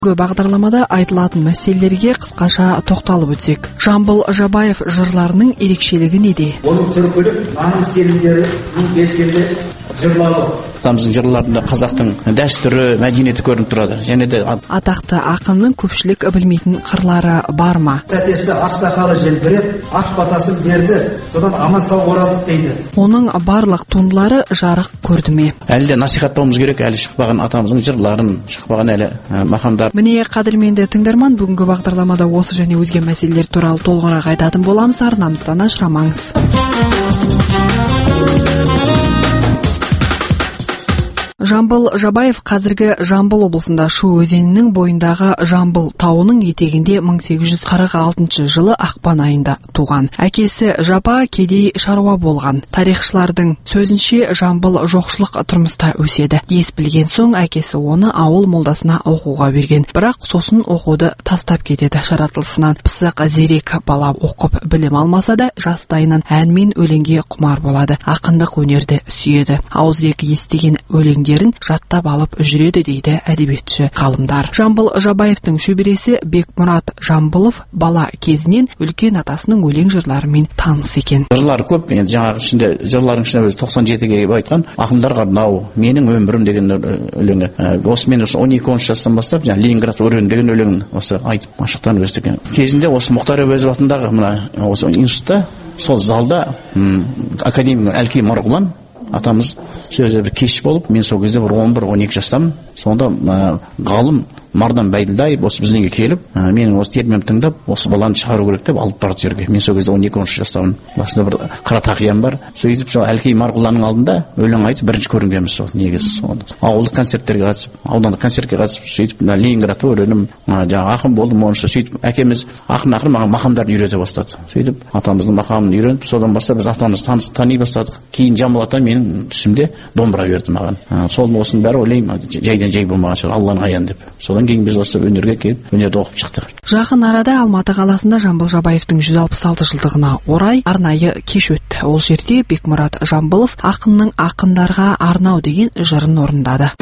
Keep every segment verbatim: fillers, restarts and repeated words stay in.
Бүгінгі бағдарламада айтылатын мәселелерге қысқаша тоқталып өтсек. Жамбыл Жабаев жырларының ерекшелігі неде? Оның түркілік, наным сенімдері, белсенді жырлары. Атамыздың жырларында қазақтың дәстүрі, мәдениеті көрініп тұрады. Және де атақты ақынның көпшілік білмейтін қырлары бар ма? Тәтесі ақсақалы желбіреп, ақ батасын берді, содан аман сау оралдық дейді. Оның барлық туындылары жарық көрді ме? Әлі де насихаттауымыз керек, әлі шықпаған атамыздың жырларын, шықпаған әлі мақамдар. Міне, қадірменді тыңдарман, бүгінгі бағдарламада осы және өзге мәселелер туралы толығырақ айтатын боламыз. Арнамыздан ажырамаңыз. Жамбыл Жабаев қазіргі Жамбыл облысында Шу өзенінің бойындағы Жамбыл тауының етегінде мың сегіз жүз қырық алтыншы жылы ақпан айында туған. Әкесі Жапа кедей шаруа болған. Тарихшылардың сөзінше Жамбыл жоқшылық тұрмыста өседі. Ес білген соң әкесі оны ауыл молдасына оқуға берген. Бірақ сосын оқуды тастап кетеді. Жаратылысынан пысық зерек бала оқып білім алмаса да жастайынан ән мен өлеңге құмар болады. Ақындық өнерді сүйеді. Ауызекі естіген өлеңдерін жаттап алып жүреді дейді әдебиетші ғалымдар. Жамбыл Жабаевтың шөбересі Бекмұрат Жамбылов бала кезінен үлкен атасының өлең жырларымен таныс екен. Жырлар көп, енді жаңағы ішінде жырлардың ішінде өзі тоқсан жетіге айтқан ақындарға арнау, менің өмірім деген өлеңі. Осы мен он екі он үш жастан бастап жаңағы Ленинград өрен деген өлеңін осы айтып машықтан өздік. Кезінде осы Мұхтар Әуезов атындағы мына осы институтта, сол залда академик Әлкей Марғұлан атамыз сөзі бір кеш болып, мен сол кезде бір он бір он екі жастамын. Сонда ғалым Мардан Бәйділдаев осы біздің келіп, менің осы термемді тыңдап, осы баланы шығару керек деп алып барды жерге. Мен сол кезде он екі он үш жастамын. Басында бір қара тақиям бар. Сөйтіп сол Әлкей Марғұланның алдында өлең айтып бірінші көрінгенбіз сол негізі. Ауылдық концерттерге қатысып, аудандық концертке қатысып, сөйтіп Ленинград өренім, жаңағы ақын болдым. Онша сөйтіп әкеміз ақырын-ақырын маған мақамдарын үйрете бастады. Сөйтіп атамыздың мақамын үйреніп, содан бастап біз атамызды таныс тани бастадық. Кейін Жамбыл ата менің түсімде домбыра берді маған. Сол осының бәрі ойлаймын, жайдан жай болмаған шығар, Алланың аяны деп. Содан кейін біз осы өнерге келіп, өнерді оқып шықтық. Жақын арада Алматы қаласында Жамбыл Жабаевтың жүз алпыс алты жылдығына орай арнайы кеш өтті. Ол жерде Бекмұрат Жамбылов ақынның ақындарға арнау деген жырын орындады.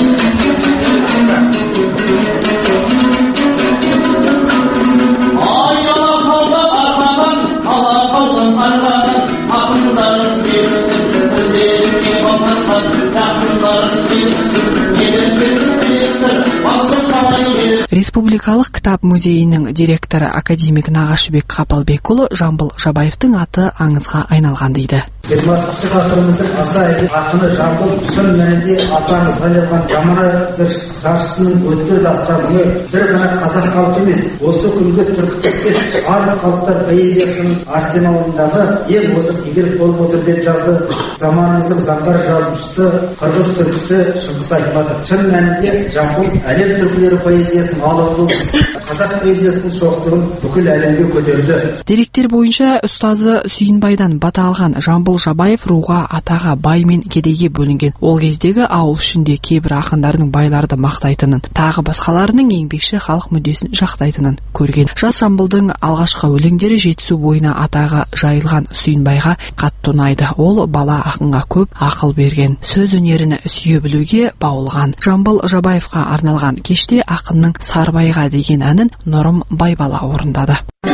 Республикалық кітап музейінің директоры академик Нағашыбек Қапалбекұлы Жамбыл Жабаевтың аты аңызға айналған дейді. жиырмасыншы ғасырымыздың аса әйгілі ақыны Жамбыл шын мәнінде аты аңызға айналған жаман жаршысының өтпелі дастаны бір ғана қазақ халқы емес, осы күнгі түркі тектес барлық халықтар поэзиясының арсеналындағы ең озық игілік болып отыр деп жазды заманымыздың заңғар жазушысы қырғыз түркісі Шыңғыс Айтматов. Шын мәнінде Жамбыл әлем түркілері поэзиясының алып қазақ поэзиясының шоқтығын бүкіл әлемге көтерді. Деректер бойынша ұстазы Сүйінбайдан бата алған Жамбыл Жабаев руға, атаға, бай мен кедейге бөлінген. Ол кездегі ауыл ішінде кейбір ақындардың байларды мақтайтынын, тағы басқаларының еңбекші халық мүддесін жақтайтынын көрген. Жас Жамбылдың алғашқы өлеңдері жетісу бойына атағы жайылған Сүйінбайға қатты ұнайды. Ол бала ақынға көп ақыл берген, сөз өнерін сүйе білуге баулған. Жамбыл Жабаевқа арналған кеште ақынның Сарбайға деген әнін Нұрым Байбала орындады.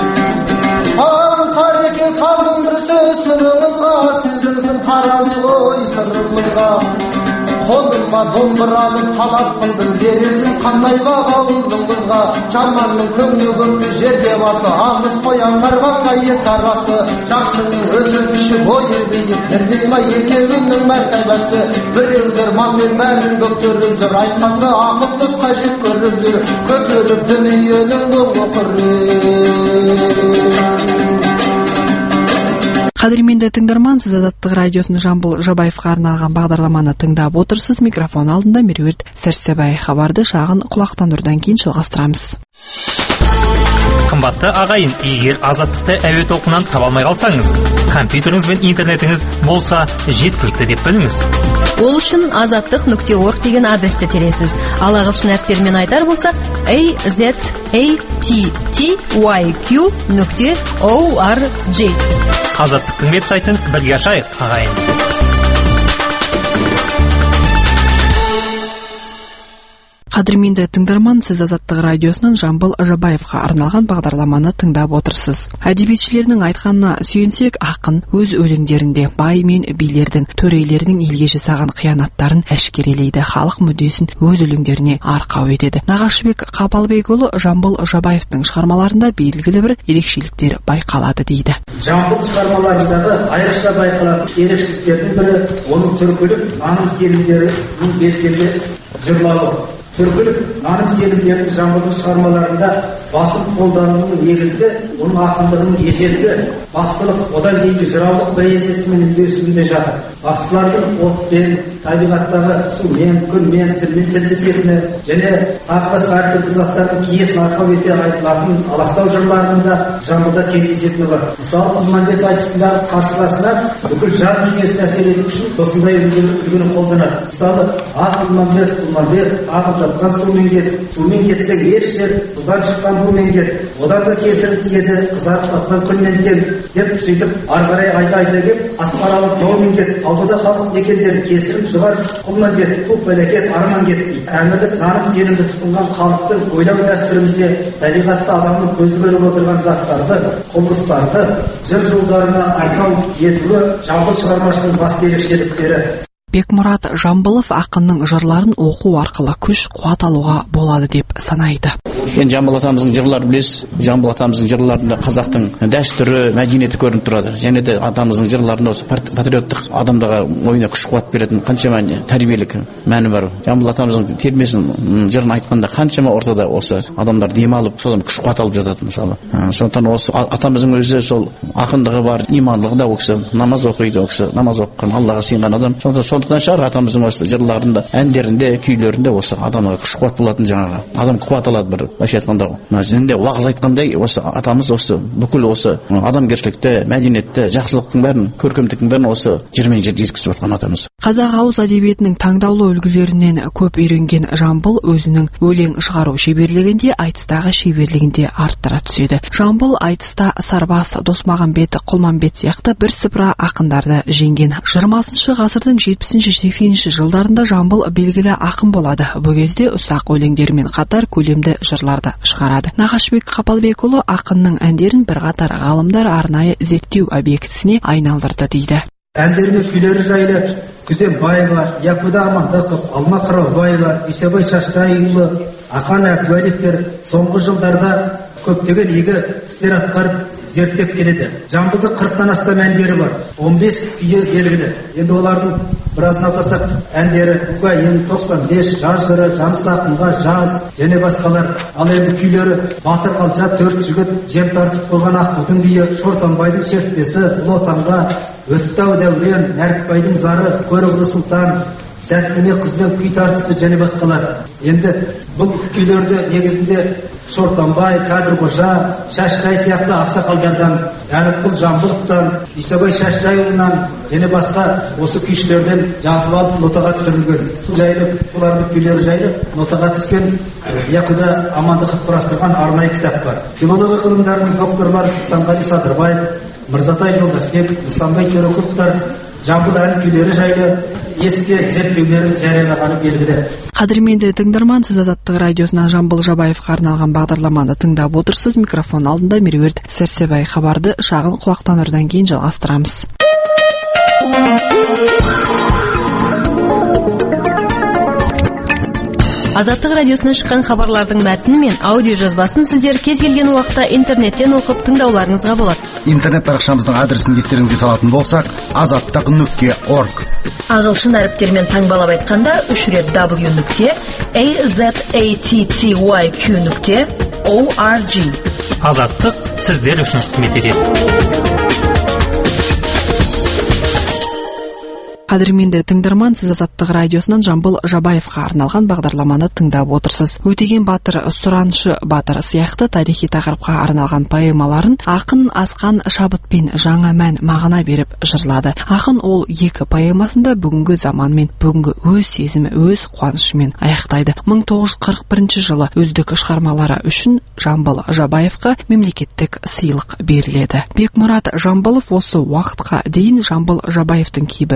Қолыма домбыраны талап қылдым, бересіз қандай баға ұлдыңызға. Жаманның көңілі көмді жерге басы, алыс қоян қарбанға ет арасы. Жақсының өзі күші бойы биік, бірдей ма екеуінің мәртебесі. Біреулер малмен бәрін көтеріп жүр, айтқанды ақыл тұсқа жеп көріп жүр, көтеріп дүниенің көңі құры. Қадірменді тыңдарман, сіз Азаттық радиосының Жамбыл Жабаевқа арналған бағдарламаны тыңдап отырсыз. Микрофон алдында Меруерт Сәрсебай. Хабарды шағын құлақтандырудан кейін жалғастырамыз. Қымбатты ағайын, егер Азаттықты әуе толқынынан таба алмай қалсаңыз, компьютеріңіз бен интернетіңіз болса жеткілікті деп біліңіз. Ол үшін азаттық нүкте орг деген адресті тересіз. Ал ағылшын әріптерімен айтар болсақ a z a t t y q нүкте org. Азаттықтың веб-сайтын бірге ашайық, ағайын. Қадірменді тыңдарман, сіз Азаттық радиосынан Жамбыл Жабаевқа арналған бағдарламаны тыңдап отырсыз. Әдебиетшілердің айтқанына сүйенсек, ақын өз өлеңдерінде бай мен билердің, төрелердің елге жасаған қиянаттарын әшкерелейді, халық мүддесін өз өлеңдеріне арқау етеді. Нағашыбек Қапалбекұлы Жамбыл Жабаевтың шығармаларында белгілі бір ерекшеліктер байқалады дейді. Жамбыл шығармаларындағы айрықша байқалатын ерекшеліктердің бірі оның түркілік наным сенімдерінің белсенді жырлауы. Түркілік наным сенімдерінің Жамбылдың шығармаларында басым қолданылуының негізгі оның ақындығының ежелгі бақсылық, одан кейінгі жыраулық поэзиясымен үндесуінде жатыр. Бақсылардың отпен, табиғаттағы сумен, күнмен, тілмен тілдесетіні және тағы басқа әртүрлі заттардың киесін арқау ете айтылатын аластау жырларында Жамбылда кездесетіні бар. Мысалы, Құлманбет айтысындағы қарсыласына бүкіл жан жүйесін әсер ету үшін осындай үлгіні қолданады. Мысалы, ақ Құлманбет, Құлманбет, ағып жатқан сумен кет, сумен кетсең еш жер, судан шыққан бумен кет, одан да кесірі тиеді, қызарып батқан күнмен кел, деп сөйтіп ары қарай айта айта келіп, асқаралы таумен кет, таудада халық мекендері кесіріп шығар, Құлманбет, қу бәлекет, арман кет. Әмірлік наным сенімді тұтынған халықтың ойлау дәстүрімізде табиғатты адамның көзі көріп отырған заттарды, құбылыстарды жыр жолдарына арқау етуі Жамбыл шығармашылығының басты ерекшеліктері. Бекмұрат Жамбылов ақынның жырларын оқу арқылы күш қуат алуға болады деп санайды. Енді Жамбыл атамыздың жырларын білесіз, Жамбыл атамыздың жырларында қазақтың дәстүрі, мәдениеті көрініп тұрады. Және де атамыздың жырларында осы патриоттық адамдарға ойына күш қуат беретін қаншама тәрбиелік мәні бар. Жамбыл атамыздың термесін, жырын айтқанда қаншама ортада осы адамдар демалып, содан күш қуат алып жатады мысалы. Сондықтан осы атамыздың өзі сол ақындығы бар, имандылығы да, ол кісі намаз оқиды, ол кісі намаз оқыған, Аллаға сыйынған адам. Сондықтан шығар атамыздың осы жырларында, әндерінде, күйлерінде осы адамға күш қуат болатын, жаңағы адам қуат алады бір. Бәші айтқанда, мәзінде уағыз айтқандай, осы атамыз осы бүкіл осы адамгершілікті, мәдениетті, жақсылықтың бәрін, көркемдіктің бәрін осы жермен жер жеткізіп жатқан атамыз. Қазақ ауыз әдебиетінің таңдаулы үлгілерінен көп үйренген Жамбыл өзінің өлең шығару шеберлігінде, айтыстағы шеберлігінде арттыра түседі. Жамбыл айтыста Сарбас, Досмағамбет, Құлманбет сияқты бірсыпыра ақындарды жеңген. жиырмасыншы ғасырдың жетпісінші сексенінші жылдарында Жамбыл белгілі ақын болады. Бұл кезде ұсақ өлеңдермен қатар көлемді жырларды шығарады. Нағашыбек Қапалбекұлы ақынның әндерін бірқатар ғалымдар арнайы зерттеу объектісіне айналдырды дейді. Әндері мен күйлері жайлы Күзембаева, Якуда Амандықов, Алма Қыраубаева, Исабай Шаштайұлы, Ақан Әбдуәлевтер соңғы жылдарда көптеген игі істер атқарып зерттеп келеді. Жамбылда қырықтан астам әндері бар, он бес күйі белгілі. Енді олардың біразын атасақ, әндері Үкайын, тоқсан бес, жаз жыры, Жаныс ақынға жаз және басқалар. Ал енді күйлері Батыр Қалжа, төрт жігіт, жем тартып болған Аққудың биі, Шортанбайдың шертпесі, Ұлы Отанға, Өттау дәурен, Нәрікбайдың зары, Көріғлы сұлтан, Сәттіме қызбен күй тартысы және басқалар. Енді бұл күйлерді негізінде Шортанбай, Кәдірқожа, Шаштай сияқты ақсақалдардан, Әріпқұл Жамбыловтан, Исабай Шаштайұлынан және басқа осы күйшілерден жазып алып нотаға түсірілген. Жайлы, бұлардың күйлері жайлы нотаға түскен Якуда Амандықов құрастырған арнайы кітап бар. Филология ғылымдарының докторлары Сұлтанғали Садырбаев, Мырзатай Жолдасбек, Нысанбай Төреқұловтар Жамбыл ән күйлері жайлы есте зерттеулерін жариялағаны белгілі. Қадірменді тыңдарман, сіз Азаттық радиосынан Жамбыл Жабаевқа арналған бағдарламаны тыңдап отырсыз. Микрофон алдында Меруерт Сәрсебай. Хабарды шағын құлақтан ұрдан кейін жалғастырамыз. Азаттық радиосынан шыққан хабарлардың мәтіні мен аудио жазбасын сіздер кез келген уақытта интернеттен оқып тыңдауларыңызға болады. Интернет парақшамыздың адресін естеріңізге салатын болсақ, азаттық нүкте орг. Ағылшын әріптермен таңбалап айтқанда үш рет w нүкте azatty нүкте org. Азаттық сіздер үшін қызмет етеді. Қадірменді тыңдарман, сіз Азаттық радиосынан Жамбыл Жабаевқа арналған бағдарламаны тыңдап отырсыз. Өтеген батыр, Сұраншы батыр сияқты тарихи тақырыпқа арналған поэмаларын ақын Асқан шабытпен жаңа мән мағына беріп жырлады. Ақын ол екі поэмасында бүгінгі заман мен бүгінгі өз сезімі, өз қуанышымен аяқтайды. мың тоғыз жүз қырық бірінші жылы үздік шығармалары үшін Жамбыл Жабаевқа мемлекеттік сыйлық беріледі. Бекмұрат Жамбылов осы уақытқа дейін Жамбыл Жабаевтың кейбір шығармаларын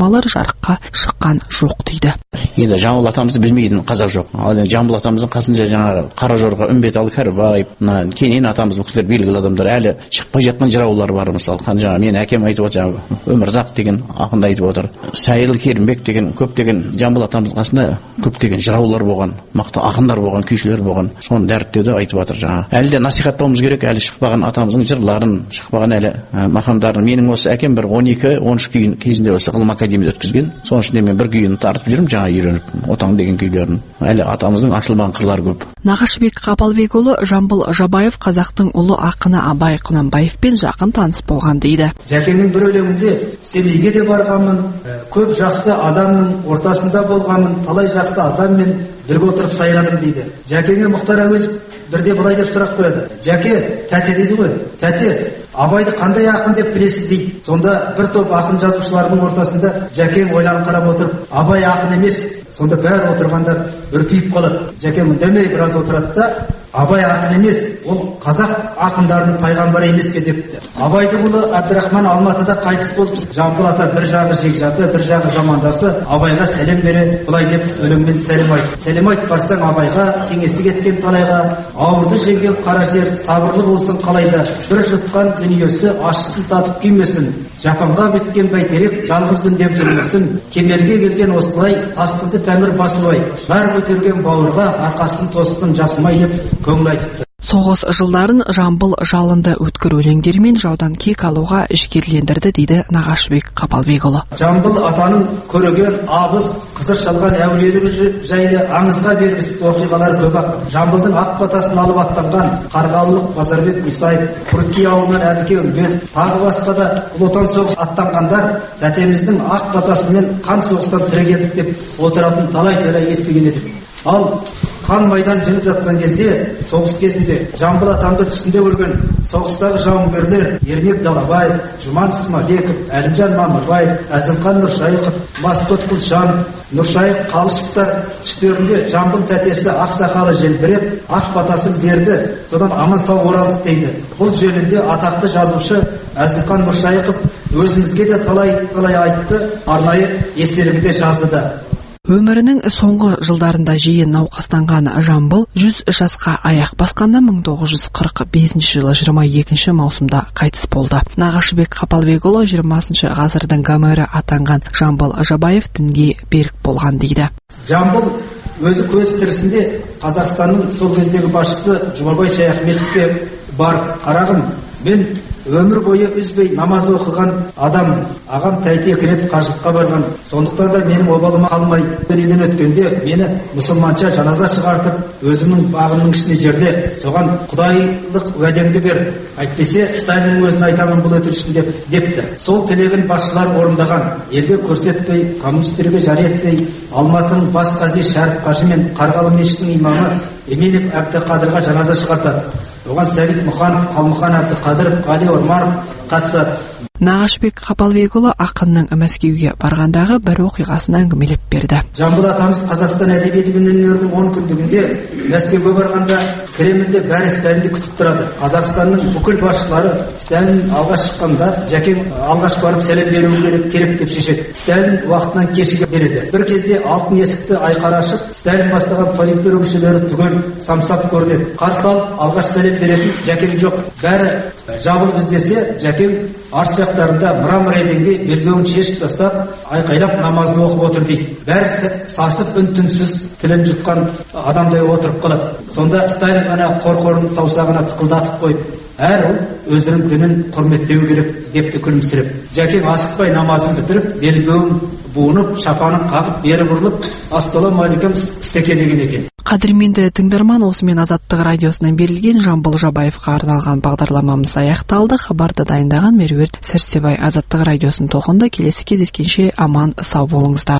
шығармалар жарыққа шыққан жоқ дейді. Енді Жамбыл атамызды білмейтін қазақ жоқ. Ал енді Жамбыл атамыздың қасында жаңағы Қаражорға, Үмбеталы Кәрібаев, мына Кенен атамыз, бұл кісілер белгілі адамдар, әлі шықпай жатқан жыраулар бар. Мысалы, жаңағы мен әкем айтып отыр, жаңағы Өмірзақ деген ақынды айтып отыр. Сайыл Керімбек деген көптеген Жамбыл атамыздың қасында көптеген жыраулар болған, мықты ақындар болған, күйшілер болған. Соны дәріптеуді айтып отыр жаңағы. Әлі де насихаттауымыз керек, әлі шықпаған атамыздың жырларын, шықпаған әлі мақамдарын. Менің осы әкем бір он екі он үш күйін кезінде осы ғылым академияда өткізген. Соның ішінде мен бір күйін тартып жүрмін, жаңа үйреніп, отан деген күйлерін. Әлі атамыздың ашылмаған қырлары көп. Нағашыбек Қапалбекұлы Жамбыл Жабаев қазақтың ұлы ақыны Абай Құнанбаевпен жақын таныс болған дейді. Жәкеңнің бір өлеңінде семейге де барғанмын, көп жақсы адамның ортасында болғанмын, талай жақсы адаммен бірге отырып сайладым дейді. Жәкеңе Мұхтар Әуезов бірде былай деп сұрақ қояды. Жәке, тәте дейді ғой, тәте, Абайды қандай ақын деп білесіз дейді. Сонда бір топ ақын жазушылардың ортасында Жәкең ойланып қарап отырып, Абай ақын емес. Сонда бәрі отырғандар үркейіп қалады. Жәкең үндемей біраз отырады да, Абай ақын емес, ол қазақ ақындарының пайғамбары емес пе депті. Абайдың ұлы Әбдірахман Алматыда қайтыс болып, Жамбыл ата бір жағы жекжаты, бір жағы замандасы, Абайға сәлем бере, былай деп өлеңмен сәлем айт. Сәлем айт барсаң Абайға, кеңесі кеткен талайға, ауырды жеңген қара жер, сабырлы болсын қалайда, бір жұтқан дүниесі ащысын татып күймесін. Жапанға біткен бәйтерек жалғызбын деп жүрмесін. Кемелге келген осылай, тасқынды тәмір басылай, нар көтерген бауырға арқасын тоссын жасымай деп көңіл айтыпты. Соғыс жылдарын Жамбыл жалынды өткір өлеңдермен жаудан кек алуға жігерлендірді дейді Нағашыбек Қапалбекұлы. Жамбыл атаның көреген абыз, қызыр шалған әулиелігі жайлы аңызға бергісіз оқиғалар көп-ақ. Жамбылдың ақ батасын алып аттанған Қарғалылық Базарбек Мұсаев, Құртки ауылынан Әбіке Үмбетов, тағы басқа да ұлы отан соғыс аттанғандар тәтеміздің ақ батасымен қан соғыстан тірі келдік деп отыратын талай-талай естіген едік. Ал қан майдан жүріп жатқан кезде, соғыс кезінде Жамбыл атамды түсінде көрген соғыстағы жауынгерлер Ермек Далабаев, Жұман Исмабеков, Әлімжан Мамырбаев, Әзімхан Нұршайықов, Масқұт Құлжан, Нұршайық Қалышевтар түстерінде Жамбыл тәтесі ақсақалы желбіреп, ақ батасын берді, содан аман сау оралдық дейді. Бұл жөнінде атақты жазушы Әзімхан Нұршайықов өзімізге де талай-талай айтты, арнайы естелігінде жазды да. Өмірінің соңғы жылдарында жиі науқастанған Жамбыл жүз жасқа аяқ басқанда мың тоғыз жүз қырық бесінші жылы жиырма екінші маусымда қайтыс болды. Нағашыбек Қапалбекұлы жиырмасыншы ғасырдың Гомері атанған Жамбыл Жабаев дінге берік болған дейді. Жамбыл өзі көз тірісінде Қазақстанның сол кездегі басшысы Жұмабай Шаяхметовке бар, қарағым, мен өмір бойы үзбей намаз оқыған адаммын. Ағам тәйтек рет қажылыққа барған. Сондықтан да менің обалыма қалмай, үйден өткенде мені мұсылманша жаназа шығартып, өзімнің бағымның ішіне жерде, соған құдайлық уәдеңді бер. Әйтпесе Сталиннің өзін айтамын бұл өтірішін деп депті. Сол тілегін басшылар орындаған. Елге көрсетпей, коммунистерге жар етпей, Алматының бас қази Шәріп Қажы мен Қарғалы мешітінің имамы Еменов Әбдіқадырға жаназа шығартады. Оған Сәбит Мұханов, Қалмұхан Әбдіқадыров, Қали Орманов қатысады. Нағашыбек Қапалбекұлы ақынның Мәскеуге барғандағы бір оқиғасын әңгімелеп берді. Жамбыл атамыз Қазақстан әдебиеті мен өнерінің он күндігінде Мәскеуге барғанда Кремльде бәрі Сталинді күтіп тұрады. Қазақстанның бүкіл басшылары Сталин алғаш шыққанда Жәкең алғаш барып сәлем беру керек, керек деп шешеді. Сталин уақытынан кешігіп береді. Бір кезде алтын есікті айқара ашып, Сталин бастаған политбюро мүшелері түгел самсап көрінеді. Қарсы алып алғаш сәлем беретін Жәкең жоқ. Бәрі жабылып іздесе, Жәкең арт жақтарында мрамор еденге белбеуін шешіп тастап, айқайлап намазын оқып отыр дейді. Бәрі сасып үн-түнсіз тілін жұтқан адамдай отырып қалады. Сонда Сталин ана қорқорын саусағына тықылдатып қойып, әр ұлт өзінің дінін құрметтеу керек депті күлімсіреп. Жәкең асықпай намазын бітіріп, белбеуін буынып, шапанын қағып, бері бұрылып, ассалаумағалейкум істеке деген екен. Қадірменді тыңдарман, осымен Азаттық радиосынан берілген Жамбыл Жабаевқа арналған бағдарламамыз аяқталды. Хабарды дайындаған Меруерт Сәрсебай. Азаттық радиосын тоқында келесі кездескенше аман сау болыңыздар.